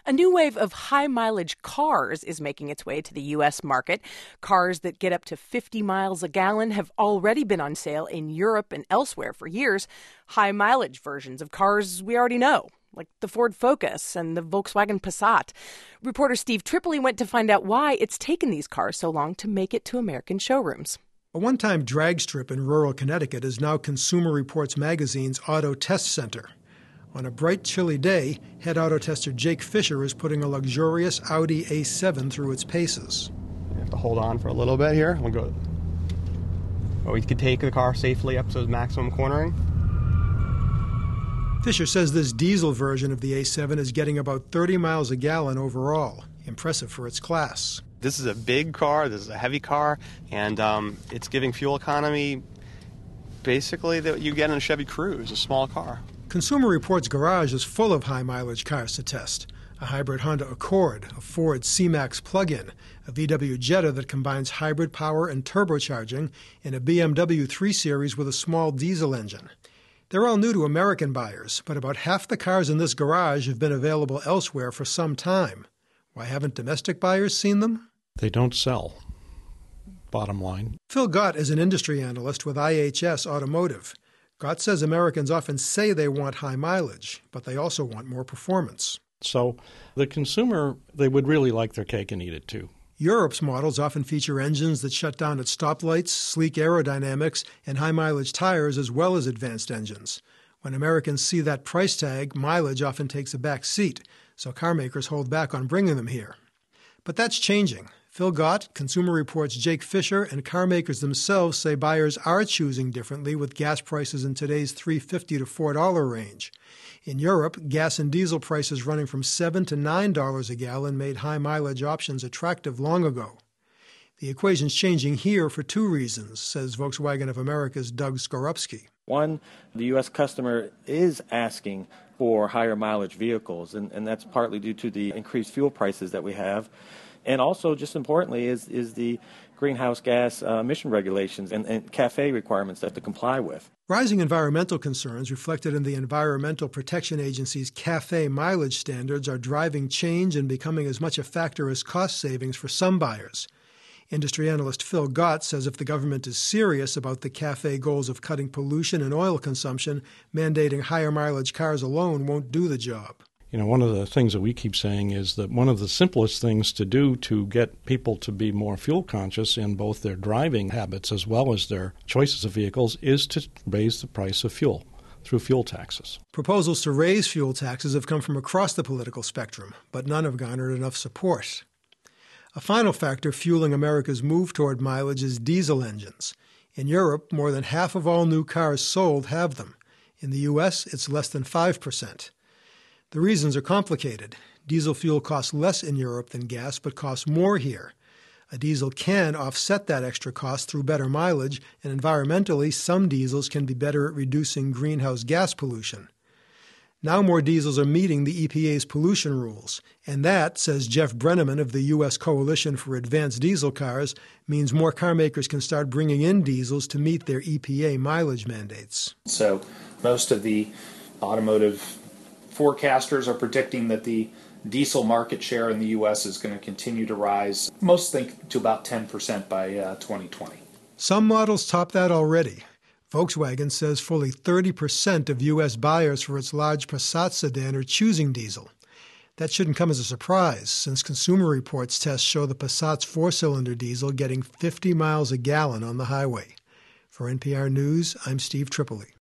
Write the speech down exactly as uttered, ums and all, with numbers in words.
A new wave of high-mileage cars is making its way to the U S market. Cars that get up to fifty miles a gallon have already been on sale in Europe and elsewhere for years. High-mileage versions of cars we already know, like the Ford Focus and the Volkswagen Passat. Reporter Steve Tripoli went to find out why it's taken these cars so long to make it to American showrooms. A one-time drag strip in rural Connecticut is now Consumer Reports magazine's Auto Test Center. On a bright, chilly day, head auto tester Jake Fisher is putting a luxurious Audi A seven through its paces. You have to hold on for a little bit here. We'll go. Well, we could take the car safely up to its maximum cornering. Fisher says this diesel version of the A seven is getting about thirty miles a gallon overall. Impressive for its class. This is a big car, this is a heavy car, and um, it's giving fuel economy basically that you get in a Chevy Cruze, a small car. Consumer Reports garage is full of high-mileage cars to test. A hybrid Honda Accord, a Ford C-Max plug-in, a V W Jetta that combines hybrid power and turbocharging, and a B M W three series with a small diesel engine. They're all new to American buyers, but about half the cars in this garage have been available elsewhere for some time. Why haven't domestic buyers seen them? They don't sell, bottom line. Phil Gott is an industry analyst with I H S Automotive. Gott says Americans often say they want high mileage, but they also want more performance. So the consumer, they would really like their cake and eat it too. Europe's models often feature engines that shut down at stoplights, sleek aerodynamics, and high-mileage tires as well as advanced engines. When Americans see that price tag, mileage often takes a back seat, so car makers hold back on bringing them here. But that's changing. Phil Gott, Consumer Reports' Jake Fisher, and car makers themselves say buyers are choosing differently with gas prices in today's three dollars and fifty cents to four dollars range. In Europe, gas and diesel prices running from seven dollars to nine dollars a gallon made high-mileage options attractive long ago. The equation's changing here for two reasons, says Volkswagen of America's Doug Skorupski. One, the U S customer is asking for higher mileage vehicles, and, and that's partly due to the increased fuel prices that we have. And also, just importantly, is, is the greenhouse gas uh, emission regulations and, and CAFE requirements that to comply with. Rising environmental concerns reflected in the Environmental Protection Agency's CAFE mileage standards are driving change and becoming as much a factor as cost savings for some buyers. Industry analyst Phil Gott says if the government is serious about the CAFE goals of cutting pollution and oil consumption, mandating higher mileage cars alone won't do the job. You know, one of the things that we keep saying is that one of the simplest things to do to get people to be more fuel conscious in both their driving habits as well as their choices of vehicles is to raise the price of fuel through fuel taxes. Proposals to raise fuel taxes have come from across the political spectrum, but none have garnered enough support. A final factor fueling America's move toward mileage is diesel engines. In Europe, more than half of all new cars sold have them. In the U S, it's less than five percent. The reasons are complicated. Diesel fuel costs less in Europe than gas, but costs more here. A diesel can offset that extra cost through better mileage, and environmentally, some diesels can be better at reducing greenhouse gas pollution. Now more diesels are meeting the E P A's pollution rules, and that, says Jeff Brenneman of the U S Coalition for Advanced Diesel Cars, means more car makers can start bringing in diesels to meet their E P A mileage mandates. So most of the automotive forecasters are predicting that the diesel market share in the U S is going to continue to rise, most think to about ten percent by uh, twenty twenty. Some models top that already. Volkswagen says fully thirty percent of U S buyers for its large Passat sedan are choosing diesel. That shouldn't come as a surprise, since Consumer Reports tests show the Passat's four-cylinder diesel getting fifty miles a gallon on the highway. For N P R News, I'm Steve Tripoli.